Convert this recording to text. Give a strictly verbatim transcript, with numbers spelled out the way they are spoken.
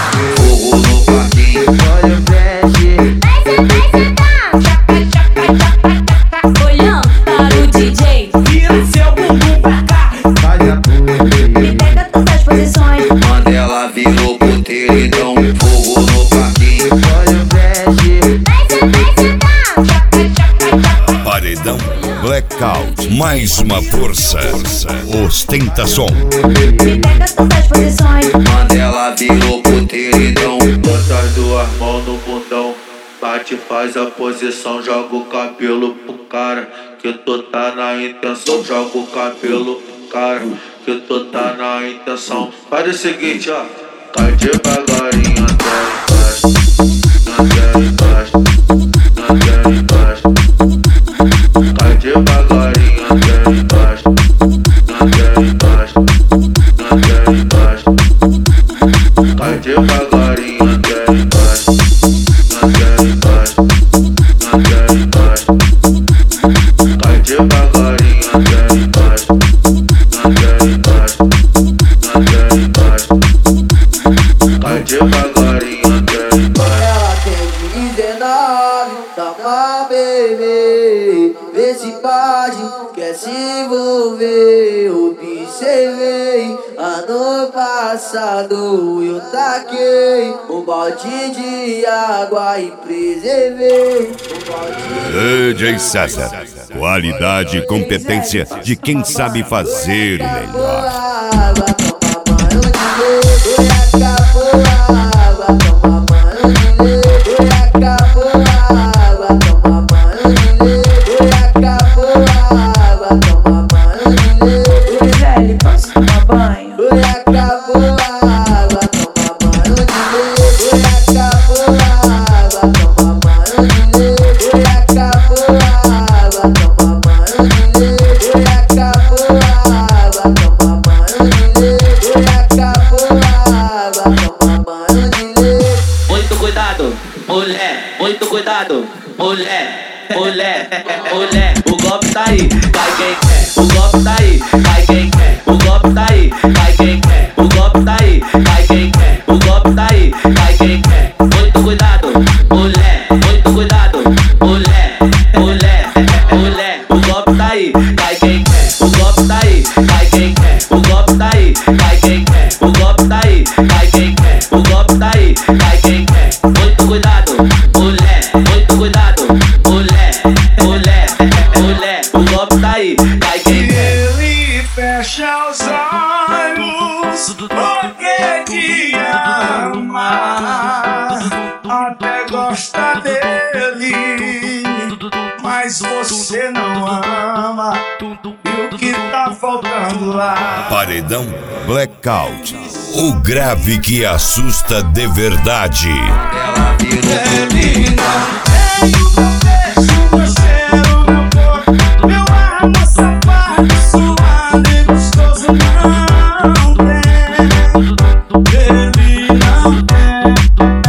fogo no parquinho. Olha o flash. Olhando para o D J, Vira seu bumbum pra cá. Faz a puta. me pega todas as posições. Mandela virou puteiro, então fogo no parquinho. Olha o flash. Paredão Blackout. Mais uma força. Ostentação. Me pega todas as posições. Mandela virou puteiro, então Bota as duas mãos no bundão, bate, faz a posição, joga o cabelo pro cara, que tu tá na intenção, joga o cabelo pro cara, que tu tá na intenção. Faz o seguinte, ó, cai devagarinho até embaixo, até embaixo, até embaixo. Cai devagarinho até embaixo, até embaixo, até embaixo. Cai devagarinho até embaixo, até embaixo, até embaixo. Cai devagarinho até embaixo, até embaixo, até embaixo. Cai devagarinho até embaixo. Ela tem dezenove, tá pra beber. Vê se pode, quer se envolver. Observei, ano passado eu taquei um balde de água e preservei um balde. D J César. Qualidade e competência de quem sabe fazer o melhor. Água, toma banho de leite, acabou a água, toma banho de leite, acabou a água, toma banho de leite, acabou a água, toma banho de leite. Velho, posso tomar banho? Oi, acabou a água, toma banho de leite, acabou a água, toma banho de leite, acabou a água, toma banho de leite, acabou a água, toma banho de leite, acabou a água, toma banho de leite. Muito cuidado, mulher, muito cuidado, mulher, mulher, mulher. O golpe tá aí, cai quem quer. O golpe tá aí, cai quem quer. O golpe tá aí, cai quem quer. O golpe tá aí, cai quem quer. O golpe tá aí, cai quem quer. Muito cuidado, mulher, muito cuidado, mulher, mulher, mulher. O golpe tá aí, cai quem quer. O golpe tá aí, cai quem quer. O golpe tá aí, cai quem quer. O golpe tá aí, cai quem quer. O golpe tá aí, cai quem quer. Muito cuidado, mulher, muito cuidado, mulher, mulher, mulher. O golpe tá aí, cai quem quer. Ele fecha os olhos porque te ama, até gosta dele, mas você não ama. E o que tá faltando lá? Paredão Blackout. O grave que assusta de verdade. ela virou Ele não tem o beijo, meu cheiro, meu corpo, meu amor safado, suado e gostoso não tem. Ele não tem.